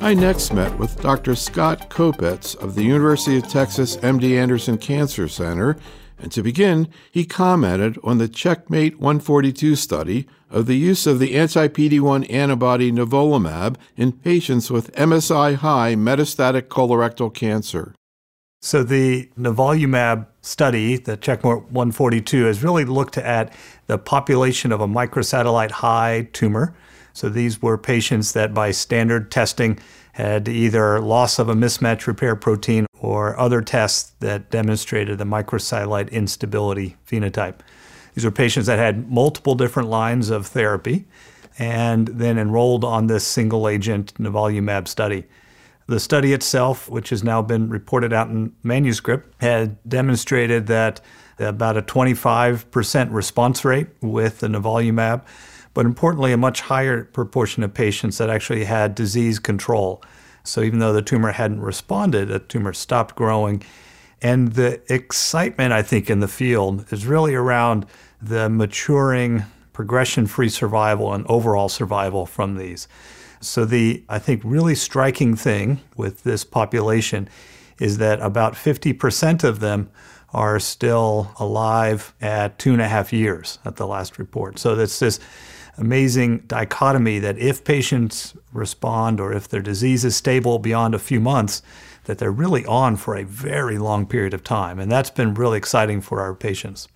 I next met with Dr. Scott Kopetz of the University of Texas MD Anderson Cancer Center, and to begin, he commented on the CheckMate 142 study of the use of the anti-PD-1 antibody nivolumab in patients with MSI-high metastatic colorectal cancer. So the nivolumab study, the CheckMate 142, has really looked at the population of a microsatellite high tumor. So these were patients that by standard testing had either loss of a mismatch repair protein or other tests that demonstrated the microsatellite instability phenotype. These were patients that had multiple different lines of therapy and then enrolled on this single agent nivolumab study. The study itself, which has now been reported out in manuscript, had demonstrated that about a 25% response rate with the nivolumab, but importantly, a much higher proportion of patients that actually had disease control. So even though the tumor hadn't responded, the tumor stopped growing. And the excitement, I think, in the field is really around the maturing progression-free survival and overall survival from these. So the, I think, really striking thing with this population is that about 50% of them are still alive at 2.5 years at the last report. So that's this amazing dichotomy that if patients respond or if their disease is stable beyond a few months, that they're really on for a very long period of time. And that's been really exciting for our patients.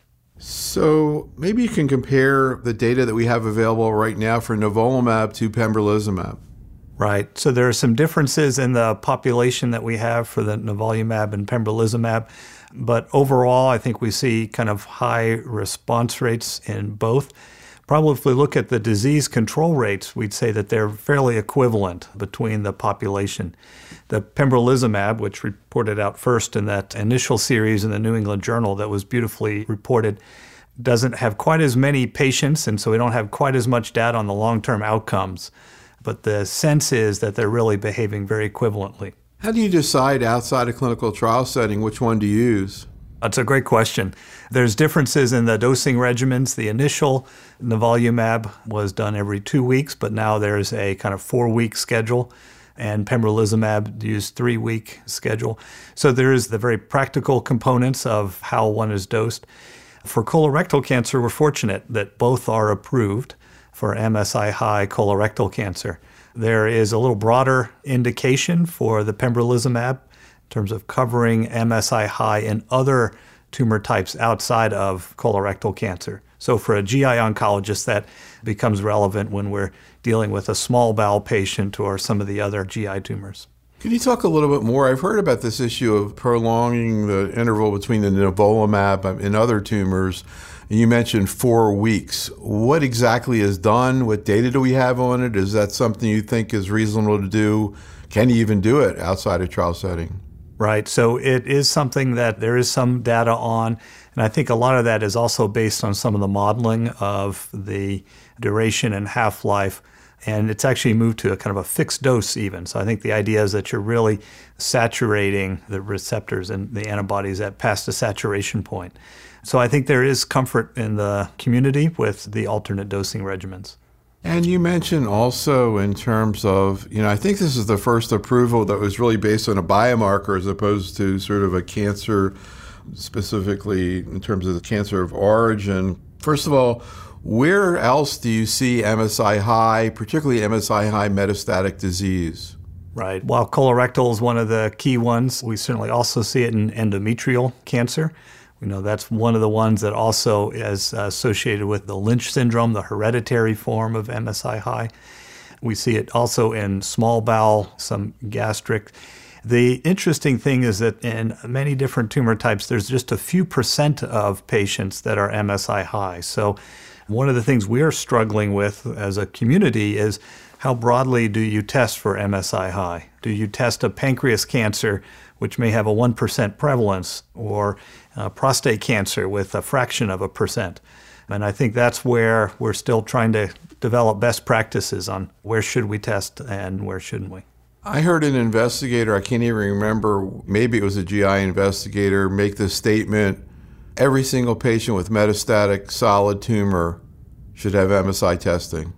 So maybe you can compare the data that we have available right now for nivolumab to pembrolizumab. Right. So there are some differences in the population that we have for the nivolumab and pembrolizumab. But overall, I think we see kind of high response rates in both. Probably if we look at the disease control rates, we'd say that they're fairly equivalent between the population. The pembrolizumab, which reported out first in that initial series in the New England Journal that was beautifully reported, doesn't have quite as many patients, and so we don't have quite as much data on the long-term outcomes. But the sense is that they're really behaving very equivalently. How do you decide outside a clinical trial setting which one to use? That's a great question. There's differences in the dosing regimens. The initial nivolumab was done every 2 weeks, but now there's a kind of 4-week schedule, and pembrolizumab used 3-week schedule. So there is the very practical components of how one is dosed. For colorectal cancer, we're fortunate that both are approved for MSI-high colorectal cancer. There is a little broader indication for the pembrolizumab in terms of covering MSI-high in other tumor types outside of colorectal cancer. So for a GI oncologist, that becomes relevant when we're dealing with a small bowel patient or some of the other GI tumors. Can you talk a little bit more? I've heard about this issue of prolonging the interval between the nivolumab and other tumors. You mentioned 4 weeks. What exactly is done? What data do we have on it? Is that something you think is reasonable to do? Can you even do it outside a trial setting? Right. So it is something that there is some data on, and I think a lot of that is also based on some of the modeling of the duration and half-life, and it's actually moved to a kind of a fixed dose even. So I think the idea is that you're really saturating the receptors and the antibodies at past a saturation point. So I think there is comfort in the community with the alternate dosing regimens. And you mentioned also in terms of, I think this is the first approval that was really based on a biomarker as opposed to sort of a cancer, specifically in terms of the cancer of origin. First of all, where else do you see MSI-high, particularly MSI-high metastatic disease? Right. While colorectal is one of the key ones, we certainly also see it in endometrial cancer. We know that's one of the ones that also is associated with the Lynch syndrome, the hereditary form of MSI-high. We see it also in small bowel, some gastric. The interesting thing is that in many different tumor types, there's just a few % of patients that are MSI-high. So one of the things we are struggling with as a community is how broadly do you test for MSI-high? Do you test a pancreas cancer, which may have a 1% prevalence, or prostate cancer with a fraction of a %? And I think that's where we're still trying to develop best practices on where should we test and where shouldn't we. I heard an investigator, I can't even remember, maybe it was a GI investigator, make this statement: every single patient with metastatic solid tumor should have MSI testing.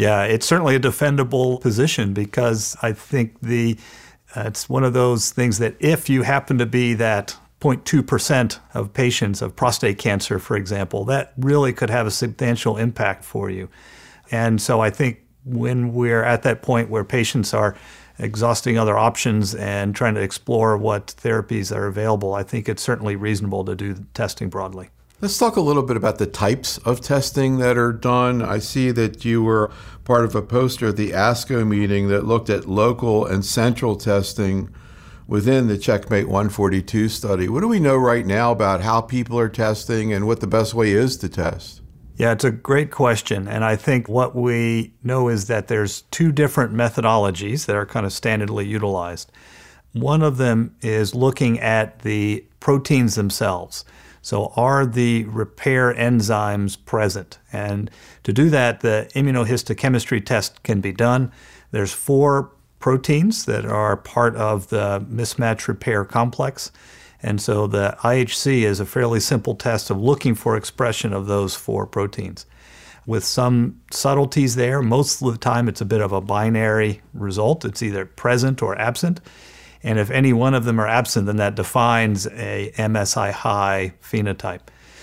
Yeah, it's certainly a defendable position because I think it's one of those things that if you happen to be that 0.2% of patients of prostate cancer, for example, that really could have a substantial impact for you. And so I think when we're at that point where patients are exhausting other options and trying to explore what therapies are available, I think it's certainly reasonable to do testing broadly. Let's talk a little bit about the types of testing that are done. I see that you were part of a poster at the ASCO meeting that looked at local and central testing within the Checkmate 142 study. What do we know right now about how people are testing and what the best way is to test? Yeah, it's a great question. And I think what we know is that there's two different methodologies that are kind of standardly utilized. One of them is looking at the proteins themselves. So are the repair enzymes present? And to do that, the immunohistochemistry test can be done. There's 4 proteins that are part of the mismatch repair complex. And so the IHC is a fairly simple test of looking for expression of those 4 proteins. With some subtleties there, most of the time it's a bit of a binary result. It's either present or absent. And if any one of them are absent, then that defines a MSI high phenotype.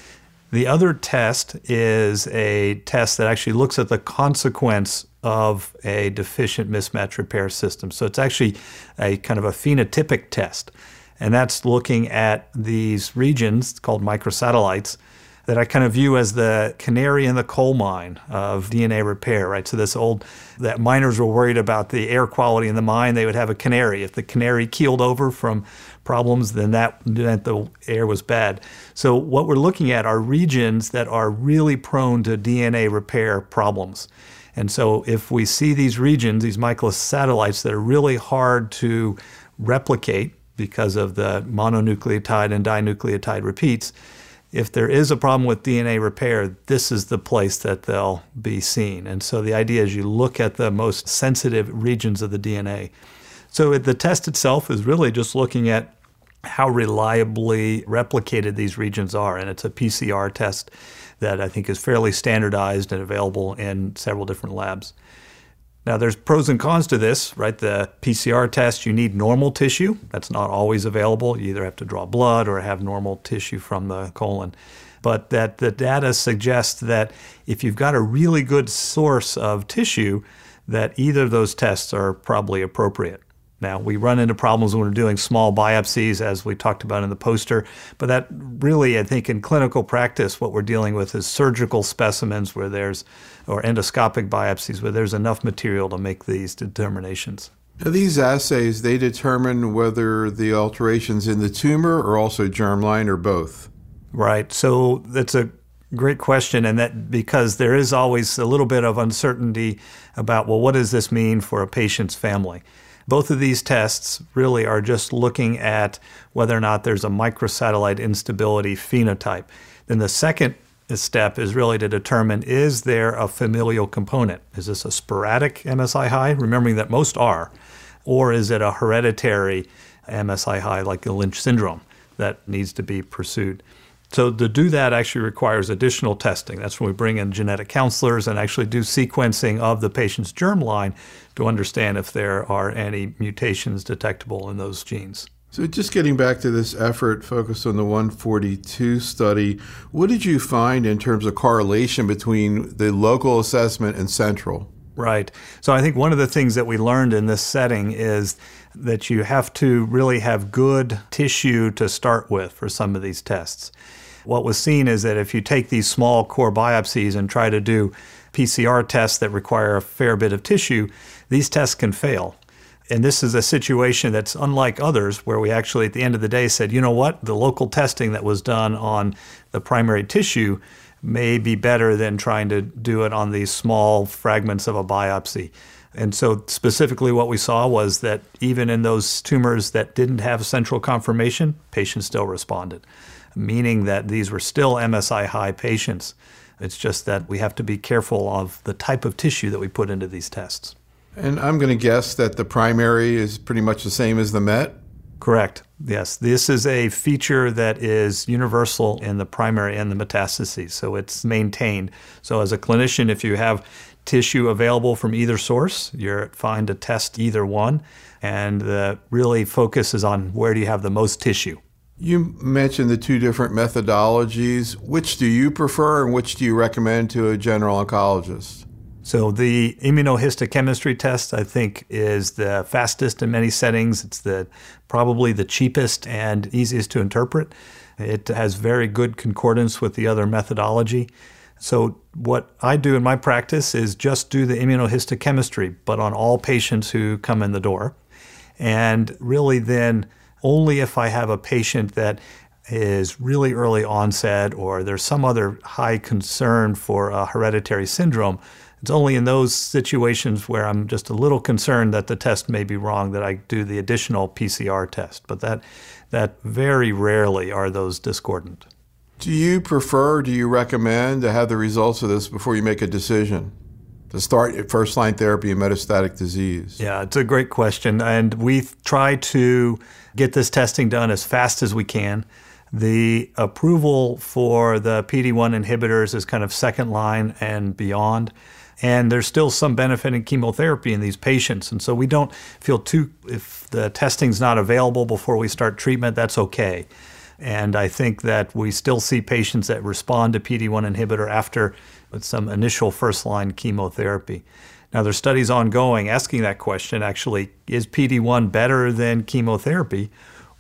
The other test is a test that actually looks at the consequence of a deficient mismatch repair system. So it's actually a kind of a phenotypic test. And that's looking at these regions called microsatellites that I kind of view as the canary in the coal mine of DNA repair, right? So that miners were worried about the air quality in the mine, they would have a canary. If the canary keeled over from problems, then that meant the air was bad. So what we're looking at are regions that are really prone to DNA repair problems. And so if we see these regions, these microsatellites that are really hard to replicate because of the mononucleotide and dinucleotide repeats, if there is a problem with DNA repair, this is the place that they'll be seen. And so the idea is you look at the most sensitive regions of the DNA. So the test itself is really just looking at how reliably replicated these regions are. And it's a PCR test that I think is fairly standardized and available in several different labs. Now, there's pros and cons to this, right? The PCR test, you need normal tissue. That's not always available. You either have to draw blood or have normal tissue from the colon. But that the data suggests that if you've got a really good source of tissue, that either of those tests are probably appropriate. Now, we run into problems when we're doing small biopsies, as we talked about in the poster, but that really, I think, in clinical practice, what we're dealing with is surgical specimens or endoscopic biopsies where there's enough material to make these determinations. Now, these assays, they determine whether the alterations in the tumor are also germline or both. Right. So that's a great question, and that because there is always a little bit of uncertainty about, well, what does this mean for a patient's family? Both of these tests really are just looking at whether or not there's a microsatellite instability phenotype. Then the second step is really to determine, is there a familial component? Is this a sporadic MSI high, remembering that most are, or is it a hereditary MSI high like the Lynch syndrome that needs to be pursued? So to do that actually requires additional testing. That's when we bring in genetic counselors and actually do sequencing of the patient's germline to understand if there are any mutations detectable in those genes. So just getting back to this effort focused on the 142 study, what did you find in terms of correlation between the local assessment and central? Right. So I think one of the things that we learned in this setting is that you have to really have good tissue to start with for some of these tests. What was seen is that if you take these small core biopsies and try to do PCR tests that require a fair bit of tissue, these tests can fail. And this is a situation that's unlike others where we actually at the end of the day said, you know what, the local testing that was done on the primary tissue may be better than trying to do it on these small fragments of a biopsy. And so specifically what we saw was that even in those tumors that didn't have central confirmation, patients still responded, meaning that these were still MSI high patients. It's just that we have to be careful of the type of tissue that we put into these tests. And I'm going to guess that the primary is pretty much the same as the MET? Correct. Yes. This is a feature that is universal in the primary and the metastases, so it's maintained. So as a clinician, if you have tissue available from either source. You're fine to test either one. And the really focus is on where do you have the most tissue. You mentioned the two different methodologies. Which do you prefer and which do you recommend to a general oncologist? So the immunohistochemistry test, I think, is the fastest in many settings. It's probably the cheapest and easiest to interpret. It has very good concordance with the other methodology. So what I do in my practice is just do the immunohistochemistry, but on all patients who come in the door. And really then only if I have a patient that is really early onset or there's some other high concern for a hereditary syndrome, it's only in those situations where I'm just a little concerned that the test may be wrong that I do the additional PCR test. But that very rarely are those discordant. Do you recommend to have the results of this before you make a decision to start first-line therapy in metastatic disease? Yeah, it's a great question. And we try to get this testing done as fast as we can. The approval for the PD-1 inhibitors is kind of second line and beyond. And there's still some benefit in chemotherapy in these patients. And so we don't feel if the testing's not available before we start treatment, that's okay. And I think that we still see patients that respond to PD-1 inhibitor after some initial first-line chemotherapy. Now, there's studies ongoing asking that question, actually, is PD-1 better than chemotherapy?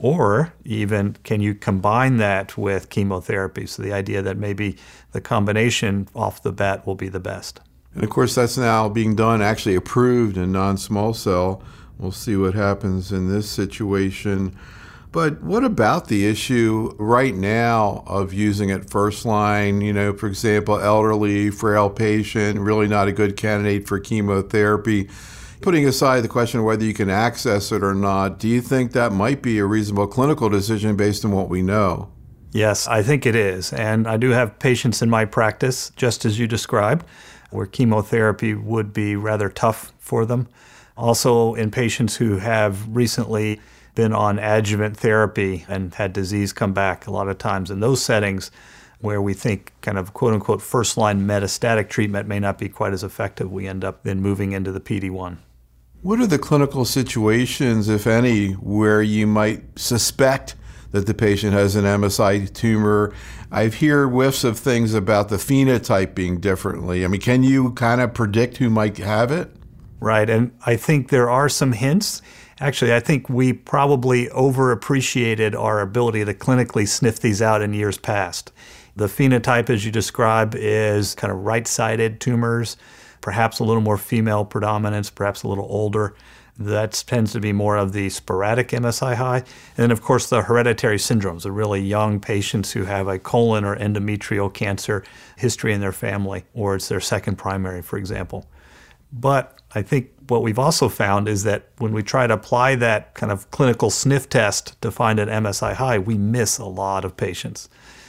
Or even can you combine that with chemotherapy? So the idea that maybe the combination off the bat will be the best. And of course, that's now being done, actually approved in non-small cell. We'll see what happens in this situation. But what about the issue right now of using it first line? For example, elderly, frail patient, really not a good candidate for chemotherapy. Putting aside the question of whether you can access it or not, do you think that might be a reasonable clinical decision based on what we know? Yes, I think it is. And I do have patients in my practice, just as you described, where chemotherapy would be rather tough for them. Also in patients who have recently been on adjuvant therapy and had disease come back a lot of times in those settings where we think kind of quote-unquote first-line metastatic treatment may not be quite as effective, we end up then moving into the PD-1. What are the clinical situations, if any, where you might suspect that the patient has an MSI tumor? I've heard whiffs of things about the phenotype being differently. Can you kind of predict who might have it? Right, and I think there are some hints. Actually, I think we probably overappreciated our ability to clinically sniff these out in years past. The phenotype, as you describe, is kind of right-sided tumors, perhaps a little more female predominance, perhaps a little older. That tends to be more of the sporadic MSI high. And then, of course, the hereditary syndromes, the really young patients who have a colon or endometrial cancer history in their family, or it's their second primary, for example. But I think what we've also found is that when we try to apply that kind of clinical sniff test to find an MSI high, we miss a lot of patients.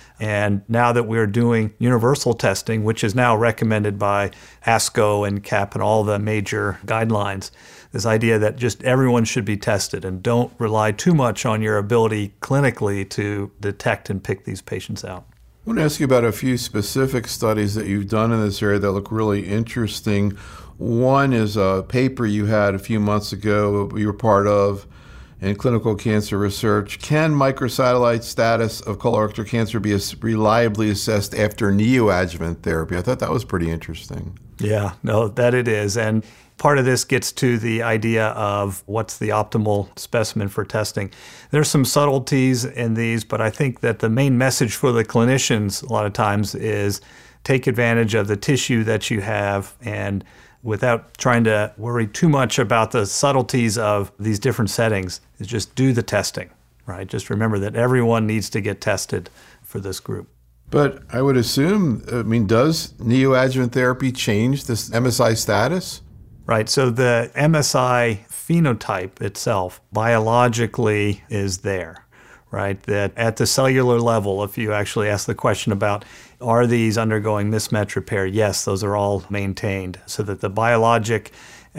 And now that we're doing universal testing, which is now recommended by ASCO and CAP and all the major guidelines, this idea that just everyone should be tested and don't rely too much on your ability clinically to detect and pick these patients out. I want to ask you about a few specific studies that you've done in this area that look really interesting. One is a paper you had a few months ago you were part of in Clinical Cancer Research. Can microsatellite status of colorectal cancer be reliably assessed after neoadjuvant therapy? I thought that was pretty interesting. Yeah, no, that it is. And part of this gets to the idea of what's the optimal specimen for testing. There's some subtleties in these, but I think that the main message for the clinicians a lot of times is take advantage of the tissue that you have and without trying to worry too much about the subtleties of these different settings, is just do the testing, right? Just remember that everyone needs to get tested for this group. But I would assume, does neoadjuvant therapy change this MSI status? Right, so the MSI phenotype itself biologically is there, right? That at the cellular level, if you actually ask the question about are these undergoing mismatch repair, yes, those are all maintained, so that the biologic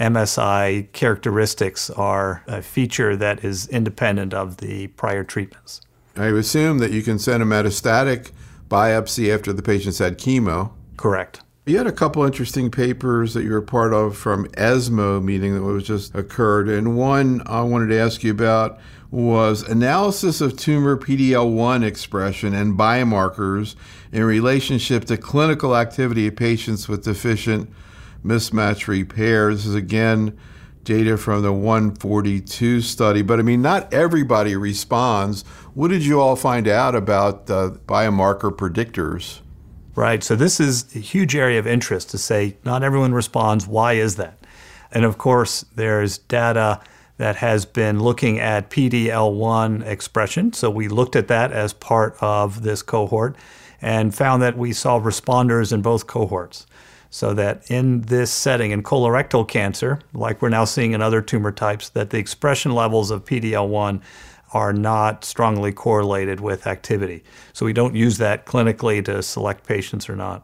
MSI characteristics are a feature that is independent of the prior treatments. I assume that you can send a metastatic biopsy after the patient's had chemo. Correct. You had a couple interesting papers that you were part of from ESMO meeting that was just occurred, and one I wanted to ask you about was analysis of tumor PD-L1 expression and biomarkers in relationship to clinical activity of patients with deficient mismatch repair. This is again data from the 142 study, but I mean, not everybody responds. What did you all find out about biomarker predictors? Right. So this is a huge area of interest to say not everyone responds. Why is that? And of course, there's data that has been looking at PD-L1 expression. So we looked at that as part of this cohort and found that we saw responders in both cohorts. So that in this setting, in colorectal cancer, like we're now seeing in other tumor types, that the expression levels of PD-L1 are not strongly correlated with activity. So we don't use that clinically to select patients or not.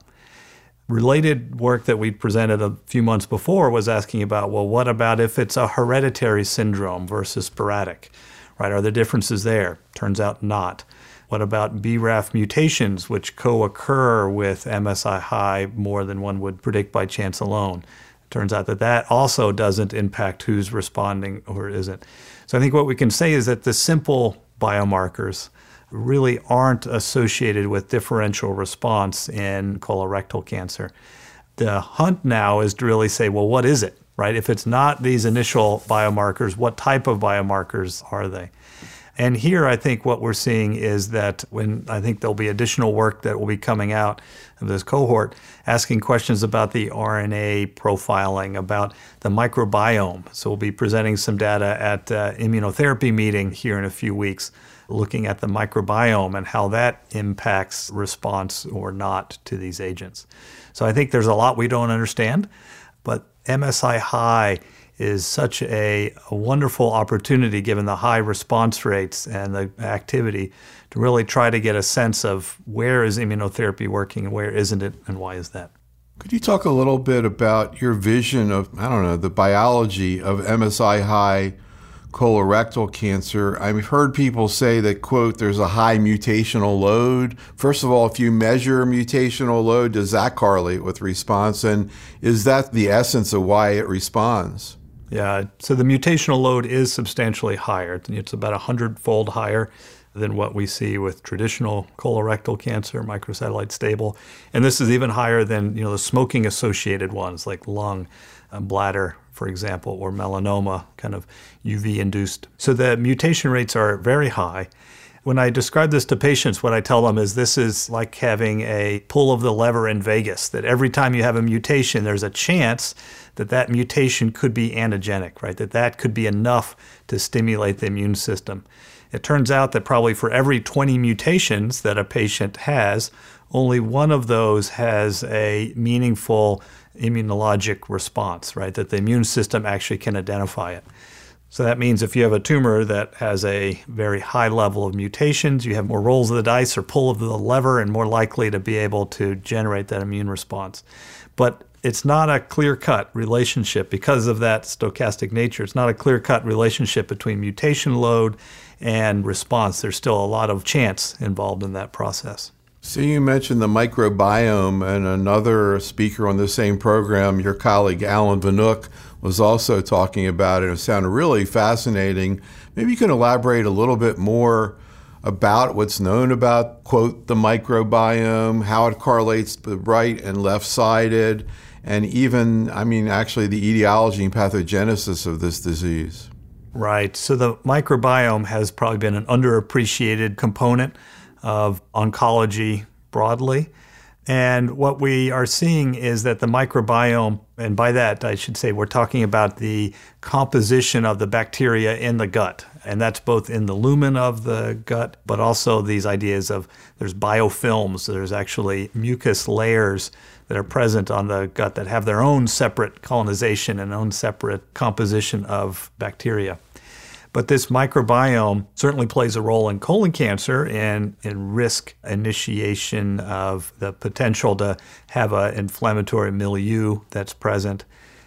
Related work that we presented a few months before was asking about, well, what about if it's a hereditary syndrome versus sporadic, right? Are there differences there? Turns out not. What about BRAF mutations, which co-occur with MSI high more than one would predict by chance alone? Turns out that that also doesn't impact who's responding or isn't. So I think what we can say is that the simple biomarkers really aren't associated with differential response in colorectal cancer. The hunt now is to really say, well, what is it, right? If it's not these initial biomarkers, what type of biomarkers are they? And here I think what we're seeing is that I think there'll be additional work that will be coming out of this cohort asking questions about the RNA profiling, about the microbiome. So we'll be presenting some data at immunotherapy meeting here in a few weeks, looking at the microbiome and how that impacts response or not to these agents. So I think there's a lot we don't understand, but MSI high is such a wonderful opportunity, given the high response rates and the activity, to really try to get a sense of where is immunotherapy working and where isn't it, and why is that? Could you talk a little bit about your vision of, the biology of MSI high colorectal cancer? I've heard people say that, quote, there's a high mutational load. First of all, if you measure mutational load, does that correlate with response? And is that the essence of why it responds? Yeah, so the mutational load is substantially higher. It's about 100-fold higher than what we see with traditional colorectal cancer, microsatellite stable. And this is even higher than the smoking-associated ones like lung, bladder, for example, or melanoma, kind of UV-induced. So the mutation rates are very high. When I describe this to patients, what I tell them is this is like having a pull of the lever in Vegas, that every time you have a mutation, there's a chance that that mutation could be antigenic, right? That could be enough to stimulate the immune system. It turns out that probably for every 20 mutations that a patient has, only one of those has a meaningful immunologic response, right? That the immune system actually can identify it. So that means if you have a tumor that has a very high level of mutations, you have more rolls of the dice or pull of the lever and more likely to be able to generate that immune response. But it's not a clear-cut relationship because of that stochastic nature. It's not a clear-cut relationship between mutation load and response. There's still a lot of chance involved in that process. So you mentioned the microbiome, and another speaker on the same program, your colleague Alan Vanuc, was also talking about it. It sounded really fascinating. Maybe you can elaborate a little bit more about what's known about, quote, the microbiome, how it correlates to the right and left-sided, and even, actually the etiology and pathogenesis of this disease. Right. So the microbiome has probably been an underappreciated component of oncology broadly. And what we are seeing is that the microbiome, and by that I should say we're talking about the composition of the bacteria in the gut. And that's both in the lumen of the gut, but also these ideas of there's biofilms, there's actually mucus layers that are present on the gut that have their own separate colonization and own separate composition of bacteria. But this microbiome certainly plays a role in colon cancer and in risk initiation of the potential to have an inflammatory milieu that's present.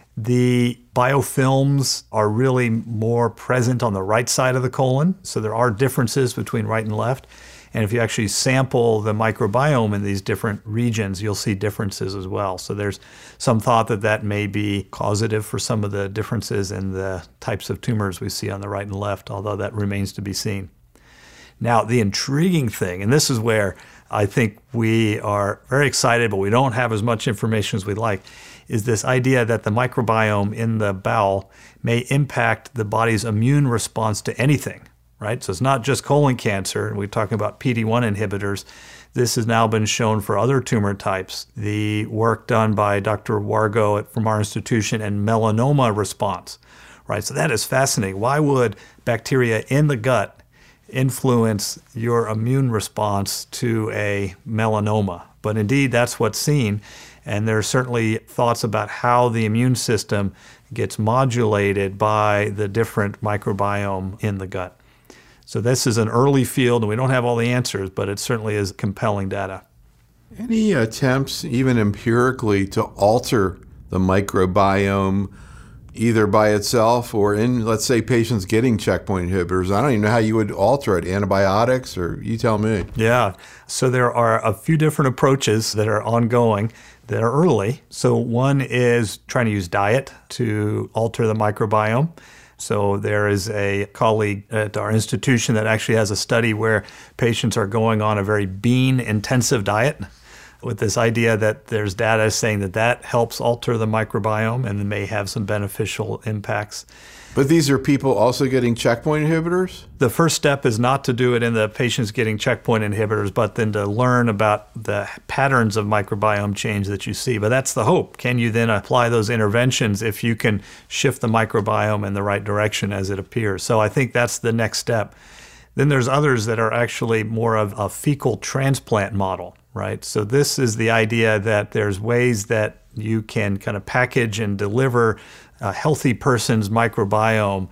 The biofilms are really more present on the right side of the colon, so there are differences between right and left. And if you actually sample the microbiome in these different regions, you'll see differences as well. So there's some thought that that may be causative for some of the differences in the types of tumors we see on the right and left, although that remains to be seen. Now, the intriguing thing, and this is where I think we are very excited, but we don't have as much information as we'd like, is this idea that the microbiome in the bowel may impact the body's immune response to anything, right? So it's not just colon cancer, and we're talking about PD-1 inhibitors. This has now been shown for other tumor types. The work done by Dr. Wargo from our institution and melanoma response, right? So that is fascinating. Why would bacteria in the gut influence your immune response to a melanoma? But indeed, that's what's seen. And there are certainly thoughts about how the immune system gets modulated by the different microbiome in the gut. So this is an early field, and we don't have all the answers, but it certainly is compelling data. Any attempts, even empirically, to alter the microbiome either by itself or in, let's say, patients getting checkpoint inhibitors? I don't even know how you would alter it, antibiotics, or you tell me. Yeah. So there are a few different approaches that are ongoing that are early. So one is trying to use diet to alter the microbiome. So there is a colleague at our institution that actually has a study where patients are going on a very bean-intensive diet, with this idea that there's data saying that that helps alter the microbiome and may have some beneficial impacts. But these are people also getting checkpoint inhibitors? The first step is not to do it in the patients getting checkpoint inhibitors, but then to learn about the patterns of microbiome change that you see. But that's the hope. Can you then apply those interventions if you can shift the microbiome in the right direction as it appears? So I think that's the next step. Then there's others that are actually more of a fecal transplant model, right? So this is the idea that there's ways that you can kind of package and deliver a healthy person's microbiome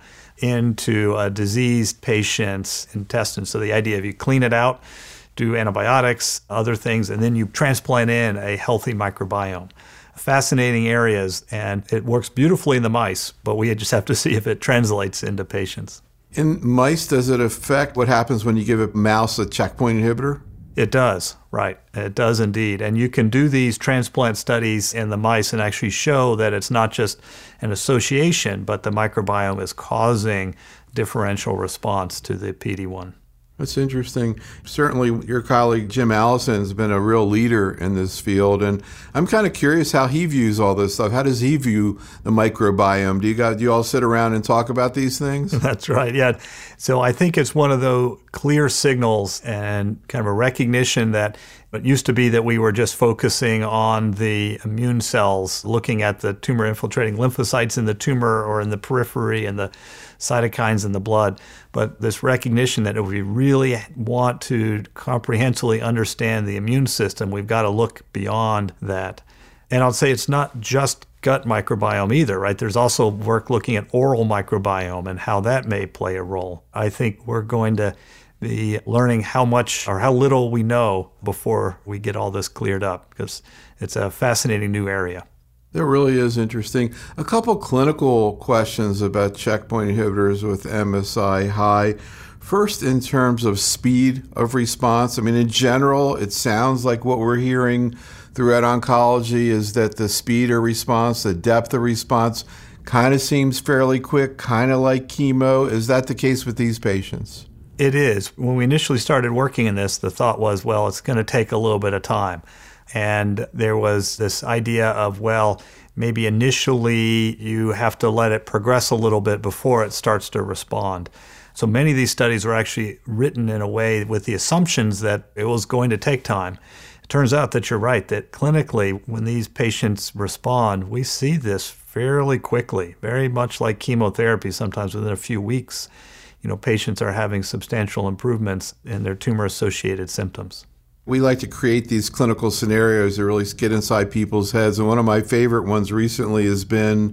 into a diseased patient's intestines. So the idea of you clean it out, do antibiotics, other things, and then you transplant in a healthy microbiome. Fascinating areas, and it works beautifully in the mice, but we just have to see if it translates into patients. In mice, does it affect what happens when you give a mouse a checkpoint inhibitor? It does, right. It does indeed. And you can do these transplant studies in the mice and actually show that it's not just an association, but the microbiome is causing differential response to the PD-1. That's interesting. Certainly, your colleague Jim Allison has been a real leader in this field, and I'm kind of curious how he views all this stuff. How does he view the microbiome? Do you all sit around and talk about these things? That's right, yeah. So I think it's one of the clear signals and kind of a recognition that it used to be that we were just focusing on the immune cells, looking at the tumor-infiltrating lymphocytes in the tumor or in the periphery and the cytokines in the blood. But this recognition that if we really want to comprehensively understand the immune system, we've got to look beyond that. And I'll say it's not just gut microbiome either, right? There's also work looking at oral microbiome and how that may play a role. I think we're going to be learning how much or how little we know before we get all this cleared up, because it's a fascinating new area. That really is interesting. A couple clinical questions about checkpoint inhibitors with MSI-High. First, in terms of speed of response, I mean, in general, it sounds like what we're hearing throughout oncology is that the speed of response, the depth of response, kind of seems fairly quick, kind of like chemo. Is that the case with these patients? It is. When we initially started working in this, the thought was, well, it's going to take a little bit of time. And there was this idea of, well, maybe initially you have to let it progress a little bit before it starts to respond. So many of these studies were actually written in a way with the assumptions that it was going to take time. It turns out that you're right, that clinically, when these patients respond, we see this fairly quickly, very much like chemotherapy, sometimes within a few weeks. Patients are having substantial improvements in their tumor-associated symptoms. We like to create these clinical scenarios that really get inside people's heads. And one of my favorite ones recently has been,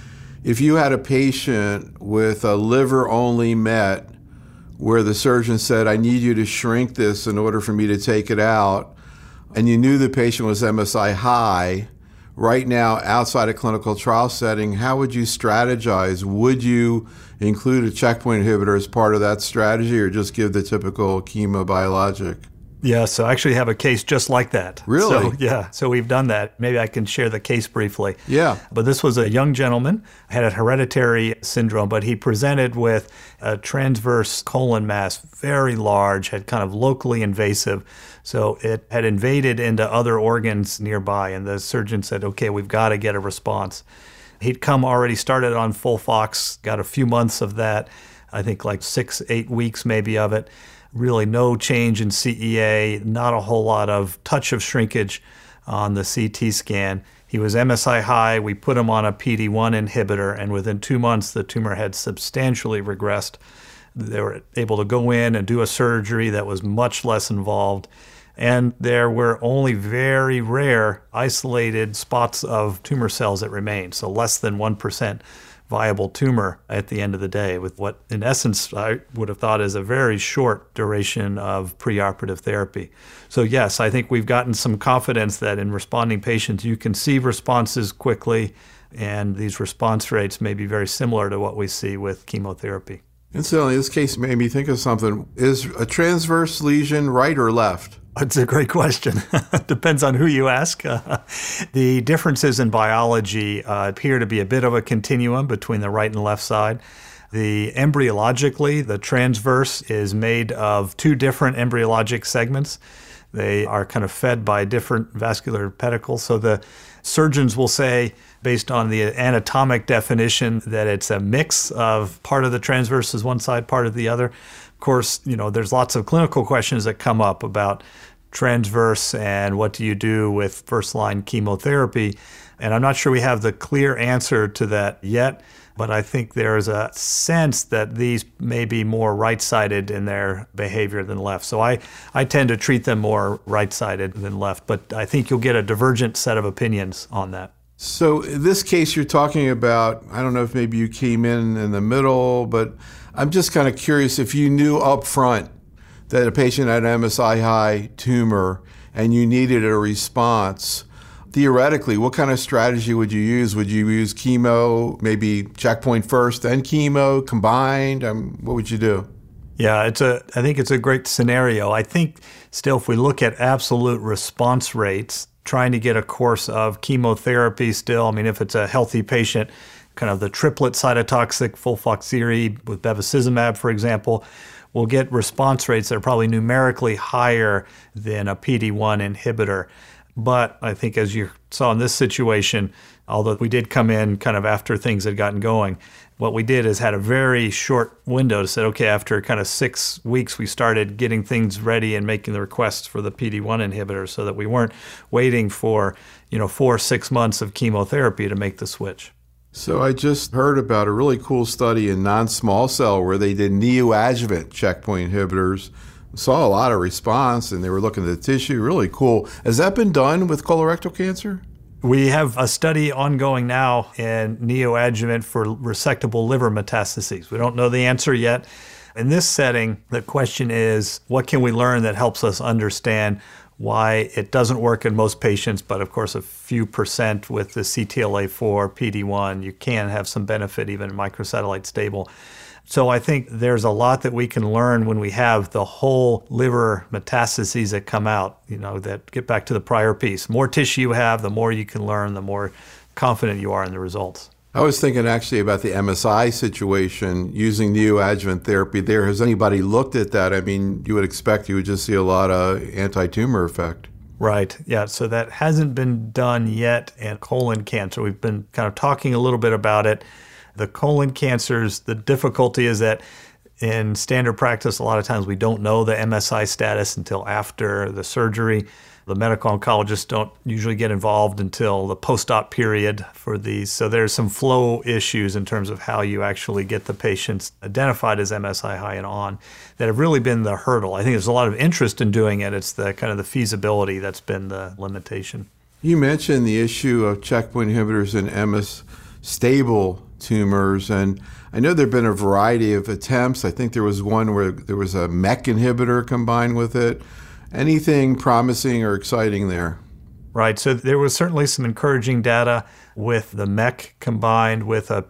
if you had a patient with a liver-only met where the surgeon said, I need you to shrink this in order for me to take it out, and you knew the patient was MSI-High, right now outside a clinical trial setting, how would you strategize? Would you include a checkpoint inhibitor as part of that strategy or just give the typical chemobiologic? Yeah, so I actually have a case just like that. Really? So, yeah, so we've done that. Maybe I can share the case briefly. Yeah. But this was a young gentleman, had a hereditary syndrome, but he presented with a transverse colon mass, very large, had kind of locally invasive. So it had invaded into other organs nearby, and the surgeon said, okay, we've got to get a response. He'd come already started on FOLFOX, got a few months of that, I think like 6-8 weeks maybe of it. Really no change in CEA, not a whole lot of touch of shrinkage on the CT scan. He was MSI high. We put him on a PD-1 inhibitor, and within 2 months, the tumor had substantially regressed. They were able to go in and do a surgery that was much less involved. And there were only very rare isolated spots of tumor cells that remained, so less than 1% viable tumor at the end of the day, with what in essence I would have thought is a very short duration of preoperative therapy. So yes, I think we've gotten some confidence that in responding patients you can see responses quickly, and these response rates may be very similar to what we see with chemotherapy. Incidentally, this case made me think of something. Is a transverse lesion right or left? It's a great question. Depends on who you ask. The differences in biology appear to be a bit of a continuum between the right and left side. Embryologically, the transverse is made of 2 different embryologic segments. They are kind of fed by different vascular pedicles. So the surgeons will say, based on the anatomic definition, that it's a mix of part of the transverse is one side, part of the other. Of course, there's lots of clinical questions that come up about transverse and what do you do with first-line chemotherapy. And I'm not sure we have the clear answer to that yet, but I think there's a sense that these may be more right-sided in their behavior than left. So I tend to treat them more right-sided than left, but I think you'll get a divergent set of opinions on that. So in this case you're talking about, I don't know if maybe you came in the middle, but I'm just kind of curious if you knew up front that a patient had an MSI-high tumor and you needed a response. Theoretically, what kind of strategy would you use? Would you use chemo, maybe checkpoint first, then chemo, combined? What would you do? Yeah, I think it's a great scenario. I think still if we look at absolute response rates, trying to get a course of chemotherapy still, if it's a healthy patient, kind of the triplet cytotoxic FOLFOXIRI with bevacizumab, for example, will get response rates that are probably numerically higher than a PD-1 inhibitor. But I think as you saw in this situation, although we did come in kind of after things had gotten going, what we did is had a very short window to say, okay, after kind of 6 weeks, we started getting things ready and making the requests for the PD-1 inhibitor so that we weren't waiting for, 4-6 months of chemotherapy to make the switch. So I just heard about a really cool study in non-small cell where they did neoadjuvant checkpoint inhibitors, saw a lot of response, and they were looking at the tissue. Really cool. Has that been done with colorectal cancer? We have a study ongoing now in neoadjuvant for resectable liver metastases. We don't know the answer yet. In this setting, the question is, what can we learn that helps us understand why it doesn't work in most patients, but of course a few percent with the CTLA-4, PD-1, you can have some benefit even in microsatellite stable. So I think there's a lot that we can learn when we have the whole liver metastases that come out, that get back to the prior piece. More tissue you have, the more you can learn, the more confident you are in the results. I was thinking actually about the MSI situation, using neoadjuvant therapy there. Has anybody looked at that? You would expect you would just see a lot of anti-tumor effect. Right. Yeah. So that hasn't been done yet in colon cancer. We've been kind of talking a little bit about it. The colon cancers, the difficulty is that in standard practice, a lot of times we don't know the MSI status until after the surgery. The medical oncologists don't usually get involved until the post-op period for these. So there's some flow issues in terms of how you actually get the patients identified as MSI high and on that have really been the hurdle. I think there's a lot of interest in doing it. It's the kind of the feasibility that's been the limitation. You mentioned the issue of checkpoint inhibitors in MS stable tumors, and I know there have been a variety of attempts. I think there was one where there was a MEK inhibitor combined with it. Anything promising or exciting there? Right. So there was certainly some encouraging data with the MEK combined with a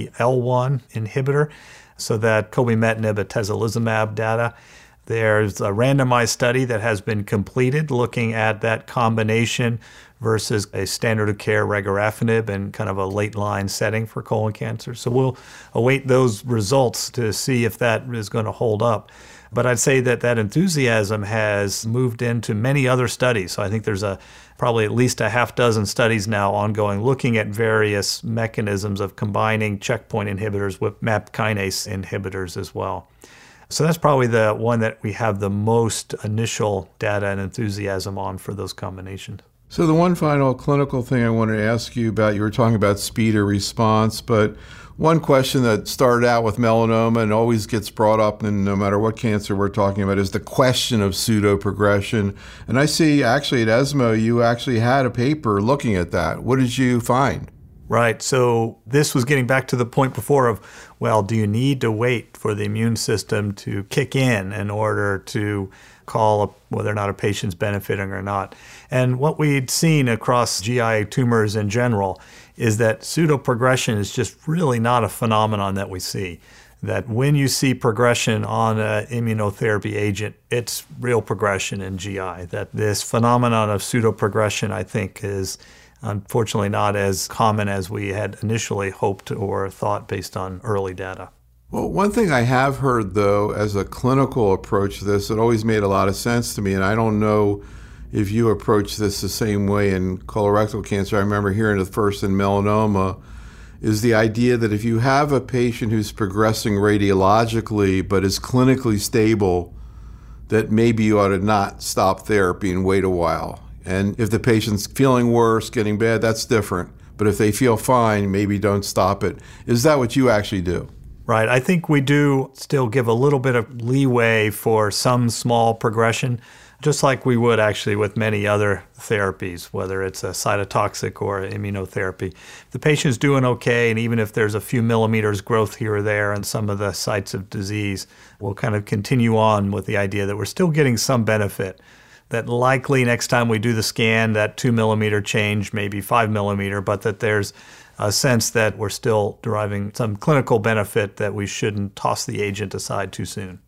PD-L1 inhibitor, so that cobimetinib atezolizumab data. There's a randomized study that has been completed looking at that combination versus a standard of care regorafenib in kind of a late line setting for colon cancer. So we'll await those results to see if that is going to hold up. But I'd say that enthusiasm has moved into many other studies. So I think there's probably at least a half dozen studies now ongoing looking at various mechanisms of combining checkpoint inhibitors with MAP kinase inhibitors as well. So that's probably the one that we have the most initial data and enthusiasm on for those combinations. So the one final clinical thing I wanted to ask you about, you were talking about speed of response, but one question that started out with melanoma and always gets brought up, and no matter what cancer we're talking about, is the question of pseudoprogression. And I see actually at ESMO, you actually had a paper looking at that. What did you find? Right. So this was getting back to the point before of, well, do you need to wait for the immune system to kick in order to call whether or not a patient's benefiting or not? And what we'd seen across GI tumors in general is that pseudoprogression is just really not a phenomenon that we see. That when you see progression on an immunotherapy agent, it's real progression in GI. That this phenomenon of pseudoprogression, I think, is unfortunately not as common as we had initially hoped or thought based on early data. Well, one thing I have heard, though, as a clinical approach to this, it always made a lot of sense to me, and I don't know if you approach this the same way in colorectal cancer. I remember hearing it first in melanoma, is the idea that if you have a patient who's progressing radiologically but is clinically stable, that maybe you ought to not stop therapy and wait a while. And if the patient's feeling worse, getting bad, that's different. But if they feel fine, maybe don't stop it. Is that what you actually do? Right. I think we do still give a little bit of leeway for some small progression, just like we would actually with many other therapies, whether it's a cytotoxic or immunotherapy. If the patient's doing okay, and even if there's a few millimeters growth here or there in some of the sites of disease, we'll kind of continue on with the idea that we're still getting some benefit. That likely next time we do the scan, that 2 millimeter change, maybe 5 millimeter, but that there's a sense that we're still deriving some clinical benefit, that we shouldn't toss the agent aside too soon.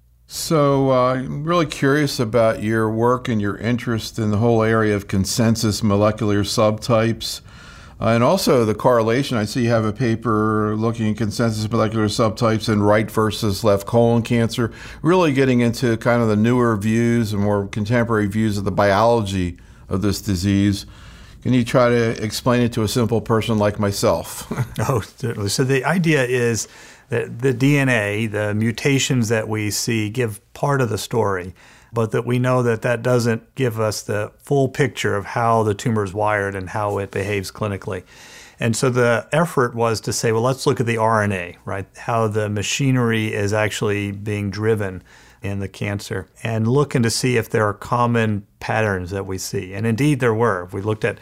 So I'm really curious about your work and your interest in the whole area of consensus molecular subtypes. And also the correlation. I see you have a paper looking at consensus molecular subtypes in right versus left colon cancer, really getting into kind of the newer views and more contemporary views of the biology of this disease. Can you try to explain it to a simple person like myself? Oh, certainly. So the idea is that the DNA, the mutations that we see, give part of the story, but that we know that that doesn't give us the full picture of how the tumor is wired and how it behaves clinically. And so the effort was to say, well, let's look at the RNA, right? How the machinery is actually being driven in the cancer, and looking to see if there are common patterns that we see. And indeed there were. We looked at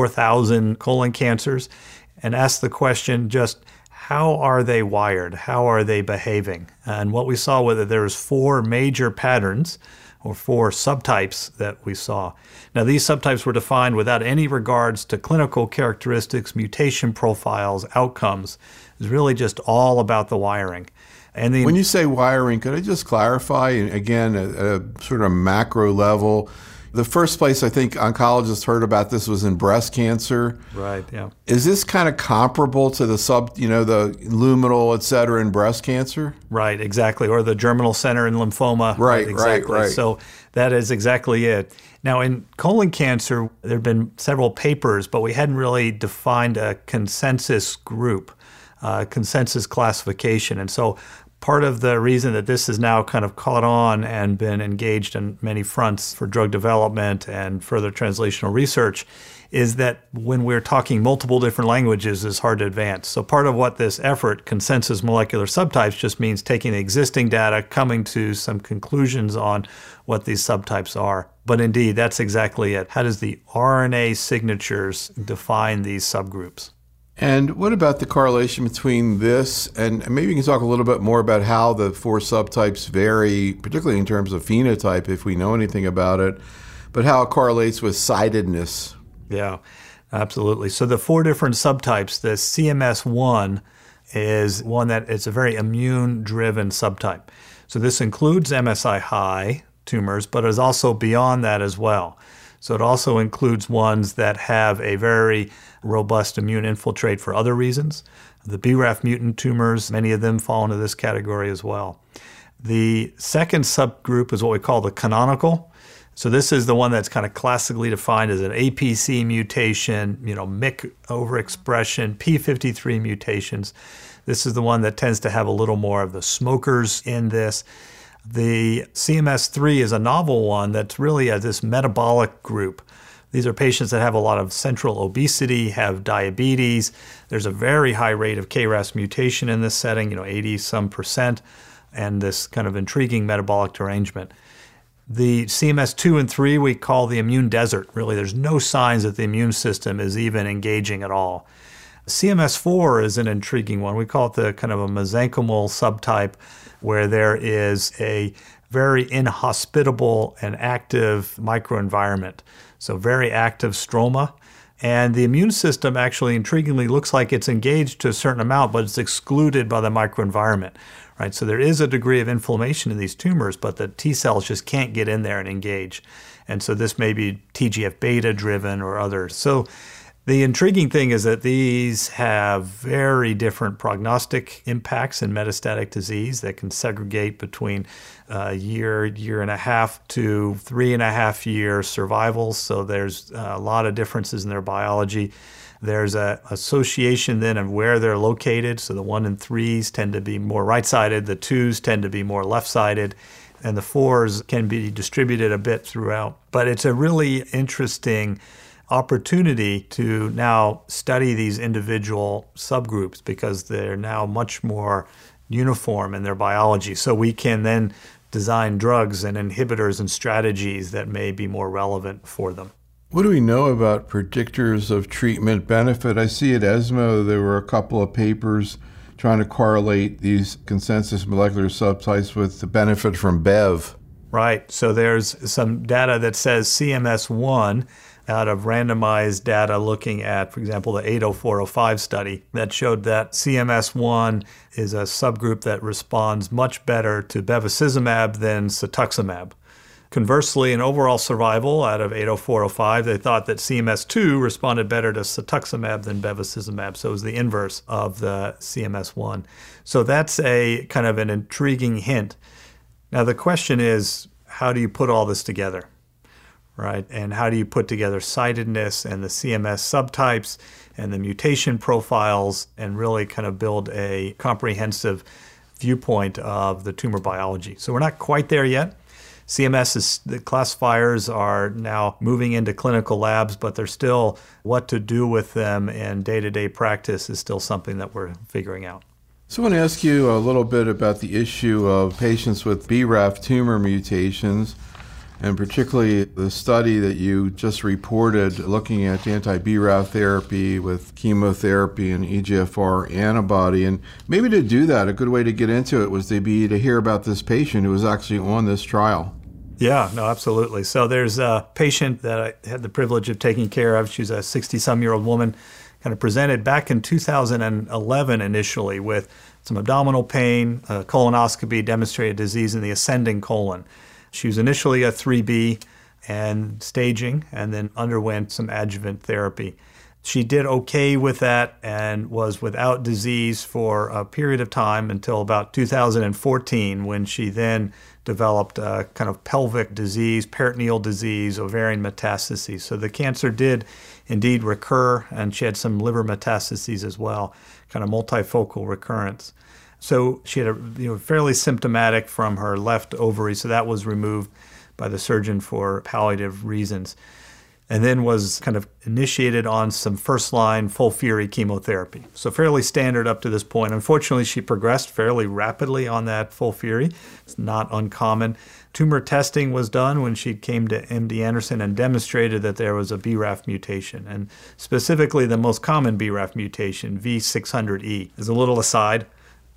4,000 colon cancers and asked the question just, how are they wired? How are they behaving? And what we saw was that there was 4 major patterns, or 4 subtypes that we saw. Now, these subtypes were defined without any regards to clinical characteristics, mutation profiles, outcomes. It was really just all about the wiring. And when you say wiring, could I just clarify, again, at a sort of macro level, the first place I think oncologists heard about this was in breast cancer. Right, yeah. Is this kind of comparable to the the luminal, et cetera, in breast cancer? Right, exactly. Or the germinal center in lymphoma. Right, exactly. right. So that is exactly it. Now, in colon cancer, there have been several papers, but we hadn't really defined a consensus group, consensus classification. And so part of the reason that this has now kind of caught on and been engaged on many fronts for drug development and further translational research is that when we're talking multiple different languages, it's hard to advance. So part of what this effort, consensus molecular subtypes, just means taking existing data, coming to some conclusions on what these subtypes are. But indeed, that's exactly it. How does the RNA signatures define these subgroups? And what about the correlation between this, and maybe you can talk a little bit more about how the 4 subtypes vary, particularly in terms of phenotype, if we know anything about it, but how it correlates with sidedness? Yeah, absolutely. So the four different subtypes, the CMS1 is one that it's a very immune-driven subtype. So this includes MSI-high tumors, but is also beyond that as well. So it also includes ones that have a very robust immune infiltrate for other reasons. The BRAF mutant tumors, many of them fall into this category as well. The second subgroup is what we call the canonical. So this is the one that's kind of classically defined as an APC mutation, MYC overexpression, P53 mutations. This is the one that tends to have a little more of the smokers in this. The CMS3 is a novel one that's really this metabolic group. These are patients that have a lot of central obesity, have diabetes. There's a very high rate of KRAS mutation in this setting, 80-some%, and this kind of intriguing metabolic derangement. The CMS2 and 3 we call the immune desert. Really, there's no signs that the immune system is even engaging at all. CMS4 is an intriguing one. We call it the kind of a mesenchymal subtype, where there is a very inhospitable and active microenvironment. So very active stroma. And the immune system actually intriguingly looks like it's engaged to a certain amount, but it's excluded by the microenvironment. Right? So there is a degree of inflammation in these tumors, but the T cells just can't get in there and engage. And so this may be TGF-beta driven or others. So the intriguing thing is that these have very different prognostic impacts in metastatic disease that can segregate between a year and a half to 3.5 year survivals. So there's a lot of differences in their biology. There's an association then of where they're located. So the 1 and 3s tend to be more right-sided, the 2s tend to be more left-sided, and the 4s can be distributed a bit throughout. But it's a really interesting opportunity to now study these individual subgroups because they're now much more uniform in their biology. So we can then design drugs and inhibitors and strategies that may be more relevant for them. What do we know about predictors of treatment benefit? I see at ESMO there were a couple of papers trying to correlate these consensus molecular subtypes with the benefit from BEV. Right. So there's some data that says CMS1 out of randomized data looking at, for example, the 80405 study that showed that CMS1 is a subgroup that responds much better to bevacizumab than cetuximab. Conversely, in overall survival out of 80405, they thought that CMS2 responded better to cetuximab than bevacizumab. So it was the inverse of the CMS1. So that's a kind of an intriguing hint. Now the question is, how do you put all this together, right? And how do you put together sidedness and the CMS subtypes and the mutation profiles and really kind of build a comprehensive viewpoint of the tumor biology? So we're not quite there yet. The classifiers are now moving into clinical labs, but they're still, what to do with them in day-to-day practice is still something that we're figuring out. So I want to ask you a little bit about the issue of patients with BRAF tumor mutations, and particularly the study that you just reported looking at anti-BRAF therapy with chemotherapy and EGFR antibody. And maybe to do that, a good way to get into it was to hear about this patient who was actually on this trial. Yeah, no, absolutely. So there's a patient that I had the privilege of taking care of. She's a 60-some-year-old woman, kind of presented back in 2011 initially with some abdominal pain, a colonoscopy demonstrated disease in the ascending colon. She was initially a 3B and staging and then underwent some adjuvant therapy. She did okay with that and was without disease for a period of time until about 2014 when she then developed a kind of pelvic disease, peritoneal disease, ovarian metastases. So the cancer did indeed recur, and she had some liver metastases as well, kind of multifocal recurrence. So she had fairly symptomatic from her left ovary, so that was removed by the surgeon for palliative reasons, and then was kind of initiated on some first-line FOLFIRI chemotherapy. So fairly standard up to this point. Unfortunately, she progressed fairly rapidly on that FOLFIRI. It's not uncommon. Tumor testing was done when she came to MD Anderson and demonstrated that there was a BRAF mutation, and specifically the most common BRAF mutation, V600E. As a little aside,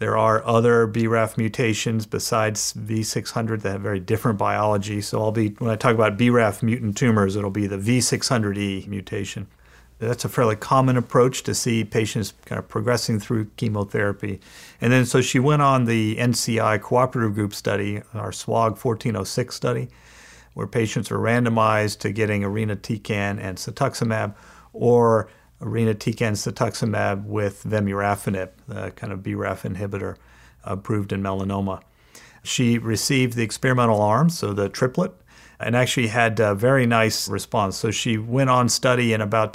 There are other BRAF mutations besides V600 that have very different biology. So when I talk about BRAF mutant tumors, it'll be the V600E mutation. That's a fairly common approach to see patients kind of progressing through chemotherapy. And then so she went on the NCI cooperative group study, our SWOG 1406 study, where patients were randomized to getting irinotecan and cetuximab or irinotecan cetuximab with vemurafenib, the kind of BRAF inhibitor approved in melanoma. She received the experimental arm, so the triplet, and actually had a very nice response. So she went on study in about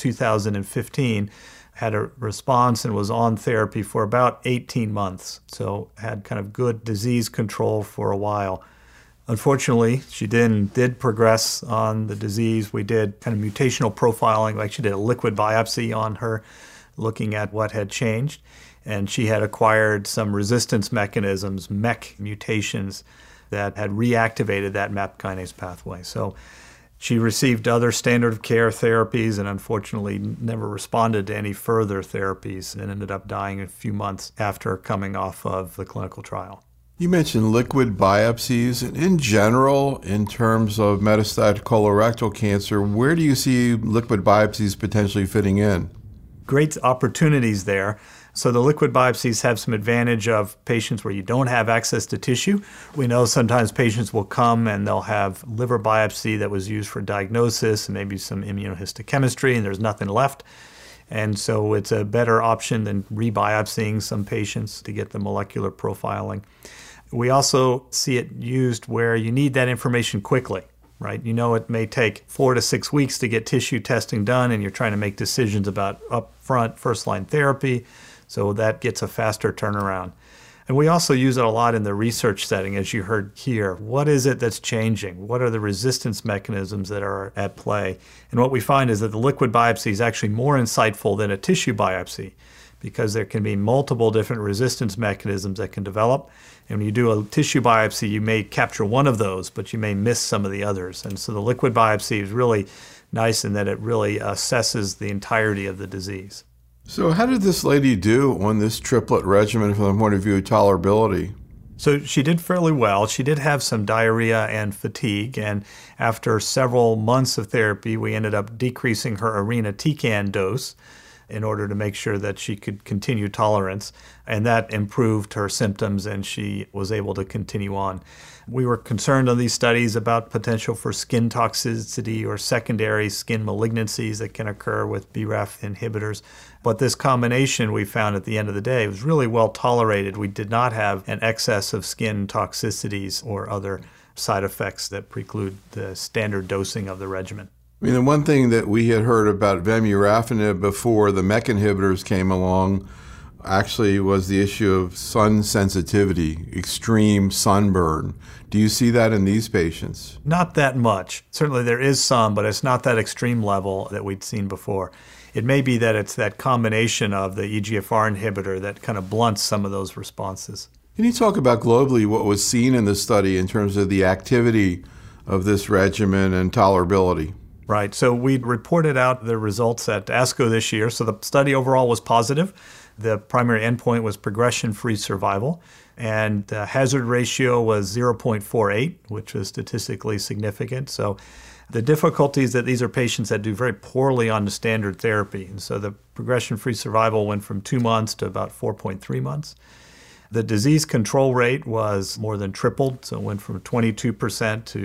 2015, had a response and was on therapy for about 18 months. So had kind of good disease control for a while. Unfortunately, she did progress on the disease. We did kind of mutational profiling, like she did a liquid biopsy on her, looking at what had changed. And she had acquired some resistance mechanisms, MEK mutations, that had reactivated that MAP kinase pathway. So she received other standard of care therapies and unfortunately never responded to any further therapies and ended up dying a few months after coming off of the clinical trial. You mentioned liquid biopsies. In general, in terms of metastatic colorectal cancer, where do you see liquid biopsies potentially fitting in? Great opportunities there. So the liquid biopsies have some advantage of patients where you don't have access to tissue. We know sometimes patients will come and they'll have liver biopsy that was used for diagnosis and maybe some immunohistochemistry and there's nothing left. And so it's a better option than rebiopsying some patients to get the molecular profiling. We also see it used where you need that information quickly, right? You know it may take 4 to 6 weeks to get tissue testing done and you're trying to make decisions about upfront first-line therapy. So that gets a faster turnaround. And we also use it a lot in the research setting, as you heard here. What is it that's changing? What are the resistance mechanisms that are at play? And what we find is that the liquid biopsy is actually more insightful than a tissue biopsy because there can be multiple different resistance mechanisms that can develop. And when you do a tissue biopsy, you may capture one of those, but you may miss some of the others. And so the liquid biopsy is really nice in that it really assesses the entirety of the disease. So how did this lady do on this triplet regimen from the point of view of tolerability? So she did fairly well. She did have some diarrhea and fatigue, and after several months of therapy, we ended up decreasing her irinotecan dose in order to make sure that she could continue tolerance, and that improved her symptoms and she was able to continue on. We were concerned on these studies about potential for skin toxicity or secondary skin malignancies that can occur with BRAF inhibitors. But this combination, we found at the end of the day, was really well tolerated. We did not have an excess of skin toxicities or other side effects that preclude the standard dosing of the regimen. I mean, the one thing that we had heard about vemurafenib before the MEK inhibitors came along actually was the issue of sun sensitivity, extreme sunburn. Do you see that in these patients? Not that much. Certainly there is some, but it's not that extreme level that we'd seen before. It may be that it's that combination of the EGFR inhibitor that kind of blunts some of those responses. Can you talk about globally what was seen in the study in terms of the activity of this regimen and tolerability? Right. So we reported out the results at ASCO this year. So the study overall was positive. The primary endpoint was progression-free survival, and the hazard ratio was 0.48, which was statistically significant. So the difficulty is that these are patients that do very poorly on the standard therapy. And so the progression-free survival went from 2 months to about 4.3 months. The disease control rate was more than tripled, so it went from 22% to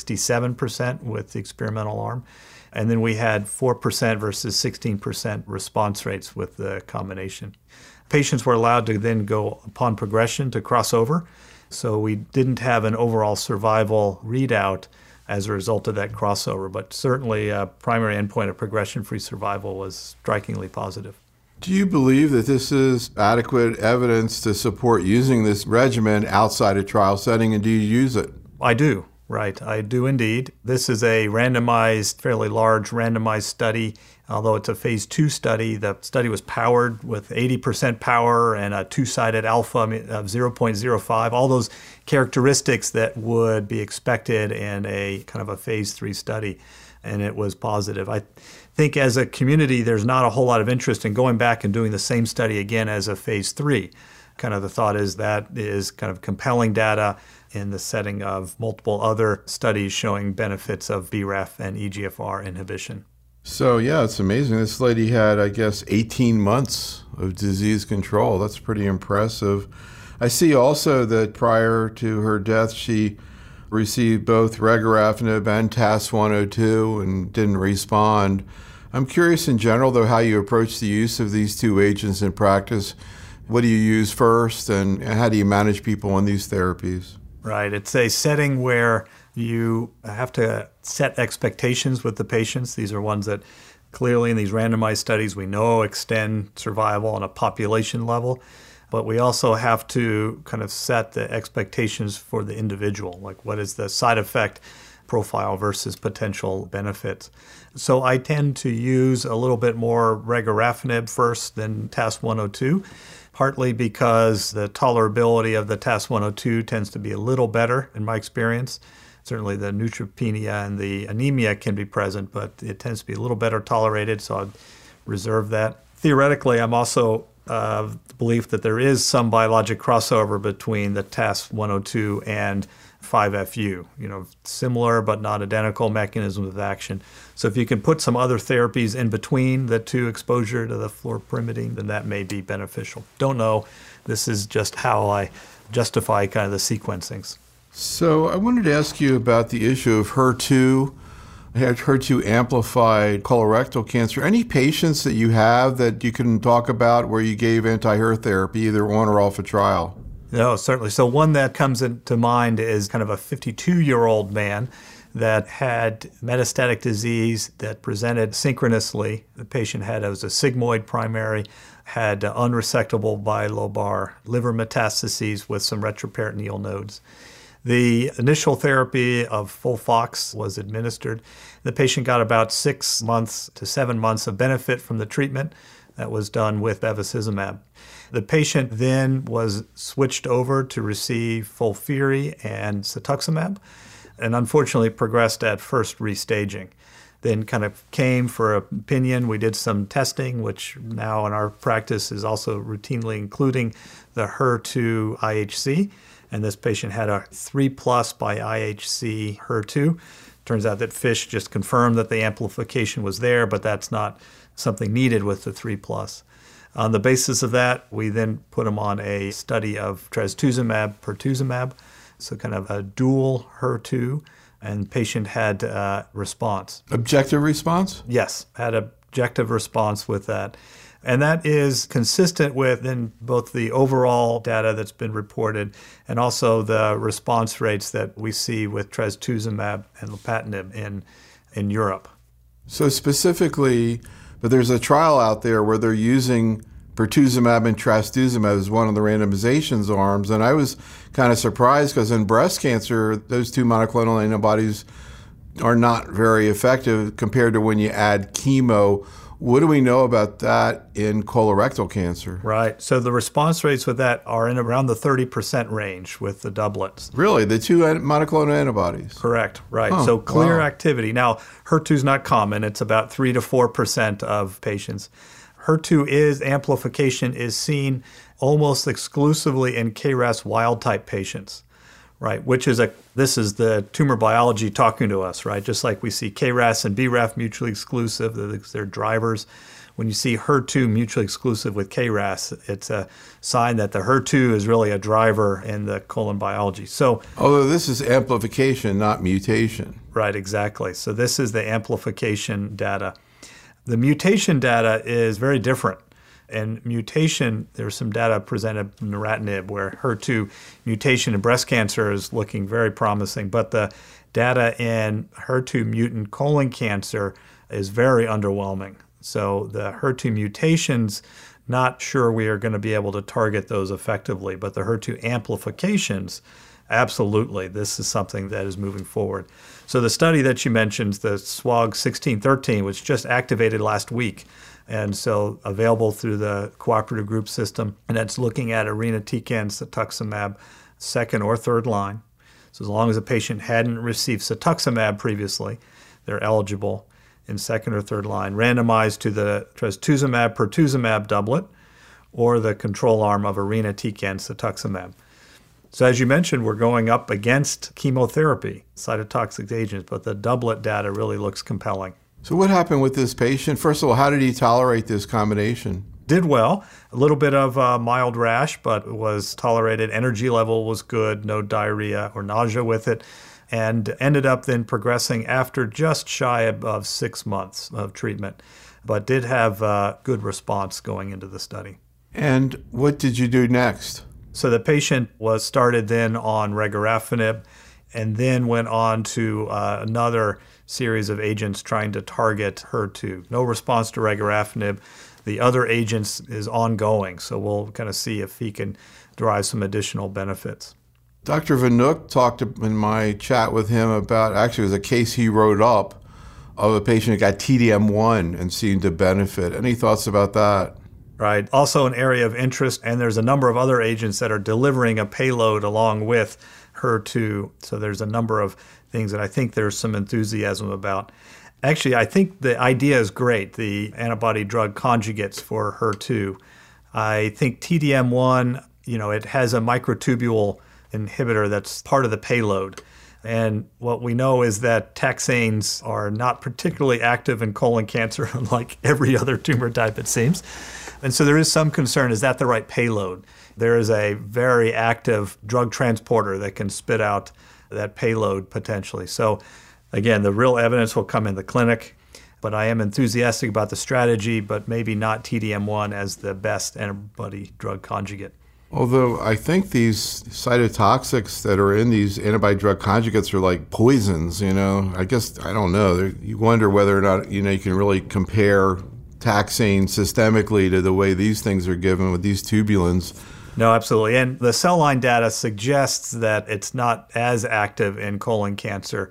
67% with the experimental arm. And then we had 4% versus 16% response rates with the combination. Patients were allowed to then go, upon progression, to cross over. So we didn't have an overall survival readout as a result of that crossover, but certainly a primary endpoint of progression-free survival was strikingly positive. Do you believe that this is adequate evidence to support using this regimen outside a trial setting, and do you use it? I do, right. I do indeed. This is a randomized, fairly large randomized study. Although it's a phase 2 study, the study was powered with 80% power and a two-sided alpha of 0.05, all those characteristics that would be expected in a kind of a phase 3 study, and it was positive. I think as a community, there's not a whole lot of interest in going back and doing the same study again as a phase 3. Kind of the thought is that is kind of compelling data in the setting of multiple other studies showing benefits of BRAF and EGFR inhibition. So, yeah, it's amazing. This lady had, I guess, 18 months of disease control. That's pretty impressive. I see also that prior to her death, she received both regorafenib and TAS-102 and didn't respond. I'm curious in general, though, how you approach the use of these two agents in practice. What do you use first, and how do you manage people on these therapies? Right. It's a setting where you have to set expectations with the patients. These are ones that clearly in these randomized studies we know extend survival on a population level, but we also have to kind of set the expectations for the individual, like what is the side effect profile versus potential benefits. So I tend to use a little bit more regorafenib first than TAS-102, partly because the tolerability of the TAS-102 tends to be a little better in my experience. Certainly the neutropenia and the anemia can be present, but it tends to be a little better tolerated, so I'd reserve that. Theoretically, I'm also of the belief that there is some biologic crossover between the TAS-102 and 5-FU, similar but not identical mechanisms of action. So if you can put some other therapies in between the two exposure to the fluoropyrimidine, then that may be beneficial. Don't know. This is just how I justify kind of the sequencings. So I wanted to ask you about the issue of HER2 amplified colorectal cancer. Any patients that you have that you can talk about where you gave anti-HER therapy, either on or off a trial? No, certainly. So one that comes into mind is kind of a 52-year-old man that had metastatic disease that presented synchronously. The patient was a sigmoid primary, had unresectable bilobar liver metastases with some retroperitoneal nodes. The initial therapy of FOLFOX was administered. The patient got about 6 months to 7 months of benefit from the treatment that was done with bevacizumab. The patient then was switched over to receive FOLFIRI and cetuximab, and unfortunately progressed at first restaging. Then kind of came for opinion. We did some testing, which now in our practice is also routinely including the HER2 IHC. And this patient had a 3+ by IHC HER2. Turns out that FISH just confirmed that the amplification was there, but that's not something needed with the 3+. On the basis of that, we then put him on a study of trastuzumab, pertuzumab, so kind of a dual HER2, and the patient had response. Objective response? Yes, had objective response with that. And that is consistent with then both the overall data that's been reported and also the response rates that we see with trastuzumab and lapatinib in Europe. So specifically, but there's a trial out there where they're using pertuzumab and trastuzumab as one of the randomizations arms, and I was kind of surprised because in breast cancer, those two monoclonal antibodies are not very effective compared to when you add chemo. What do we know about that in colorectal cancer? Right. So the response rates with that are in around the 30% range with the doublets. Really? The two monoclonal antibodies? Correct. Right. Oh, so clear wow. activity. Now, HER2 is not common. It's about 3 to 4% of patients. HER2 amplification is seen almost exclusively in KRAS wild-type patients. Right, this is the tumor biology talking to us, right? Just like we see KRAS and BRAF mutually exclusive, they're drivers. When you see HER2 mutually exclusive with KRAS, it's a sign that the HER2 is really a driver in the colon biology. So, although this is amplification, not mutation. Right, exactly. So this is the amplification data. The mutation data is very different. And mutation, there's some data presented from neratinib where HER2 mutation in breast cancer is looking very promising, but the data in HER2 mutant colon cancer is very underwhelming. So the HER2 mutations, not sure we are going to be able to target those effectively, but the HER2 amplifications, absolutely, this is something that is moving forward. So the study that you mentioned, the SWOG 1613, was just activated last week. And so available through the cooperative group system. And that's looking at irinotecan, cetuximab, second or third line. So as long as a patient hadn't received cetuximab previously, they're eligible in second or third line, randomized to the trastuzumab, pertuzumab doublet or the control arm of irinotecan cetuximab. So as you mentioned, we're going up against chemotherapy, cytotoxic agents, but the doublet data really looks compelling. So what happened with this patient? First of all, how did he tolerate this combination? Did well. A little bit of mild rash, but it was tolerated. Energy level was good, no diarrhea or nausea with it, and ended up then progressing after just shy of 6 months of treatment, but did have a good response going into the study. And what did you do next? So the patient was started then on regorafenib and then went on to another series of agents trying to target HER2. No response to regorafenib. The other agents is ongoing, so we'll kind of see if he can derive some additional benefits. Dr. Vanook talked in my chat with him about, actually it was a case he wrote up of a patient who got TDM1 and seemed to benefit. Any thoughts about that? Right. Also an area of interest, and there's a number of other agents that are delivering a payload along with HER2. So there's a number of things that I think there's some enthusiasm about. Actually, I think the idea is great, the antibody drug conjugates for HER2. I think TDM1, it has a microtubule inhibitor that's part of the payload. And what we know is that taxanes are not particularly active in colon cancer, like every other tumor type, it seems. And so there is some concern, is that the right payload? There is a very active drug transporter that can spit out that payload potentially. So again, the real evidence will come in the clinic, but I am enthusiastic about the strategy, but maybe not TDM1 as the best antibody drug conjugate. Although I think these cytotoxics that are in these antibody drug conjugates are like poisons, I guess, I don't know. You wonder whether or not, you can really compare taxane systemically to the way these things are given with these tubulins. No, absolutely. And the cell line data suggests that it's not as active in colon cancer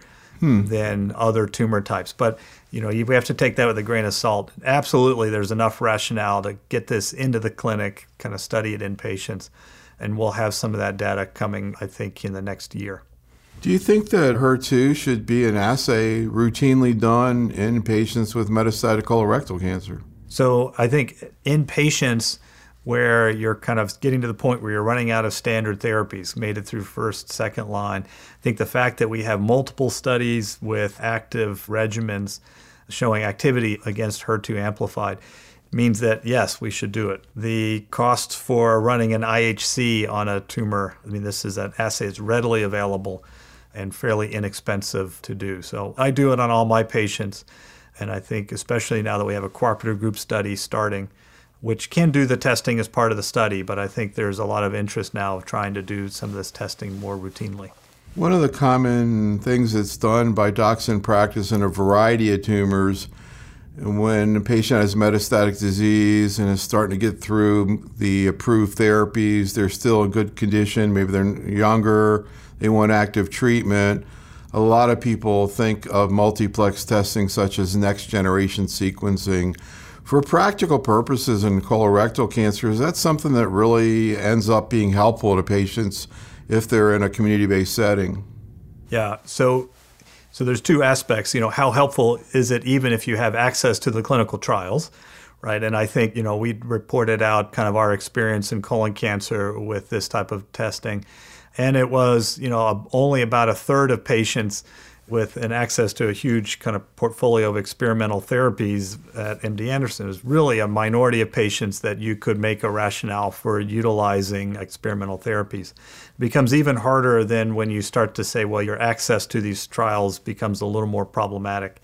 than other tumor types. But, we have to take that with a grain of salt. Absolutely, there's enough rationale to get this into the clinic, kind of study it in patients, and we'll have some of that data coming, I think, in the next year. Do you think that HER2 should be an assay routinely done in patients with metastatic colorectal cancer? So I think in patients where you're kind of getting to the point where you're running out of standard therapies, made it through first, second line, I think the fact that we have multiple studies with active regimens showing activity against HER2 amplified means that, yes, we should do it. The costs for running an IHC on a tumor, this is an assay that's readily available and fairly inexpensive to do. So I do it on all my patients, and I think especially now that we have a cooperative group study starting, which can do the testing as part of the study, but I think there's a lot of interest now of trying to do some of this testing more routinely. One of the common things that's done by docs in practice in a variety of tumors, when a patient has metastatic disease and is starting to get through the approved therapies, they're still in good condition, maybe they're younger, they want active treatment. A lot of people think of multiplex testing such as next generation sequencing. For practical purposes in colorectal cancer, is that something that really ends up being helpful to patients if they're in a community-based setting? Yeah, so there's two aspects. How helpful is it even if you have access to the clinical trials, right? And I think, we reported out kind of our experience in colon cancer with this type of testing. And it was, only about a third of patients with an access to a huge kind of portfolio of experimental therapies at MD Anderson. It was really a minority of patients that you could make a rationale for utilizing experimental therapies. It becomes even harder than when you start to say, well, your access to these trials becomes a little more problematic.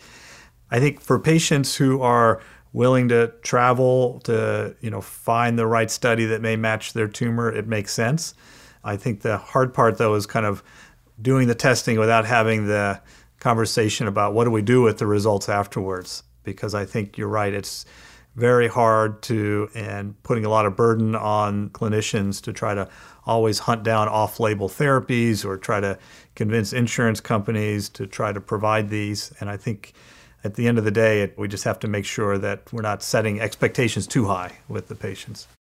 I think for patients who are willing to travel to, find the right study that may match their tumor, it makes sense. I think the hard part, though, is kind of doing the testing without having the conversation about what do we do with the results afterwards. Because I think you're right, it's very hard and putting a lot of burden on clinicians to try to always hunt down off-label therapies or try to convince insurance companies to try to provide these. And I think at the end of the day, we just have to make sure that we're not setting expectations too high with the patients.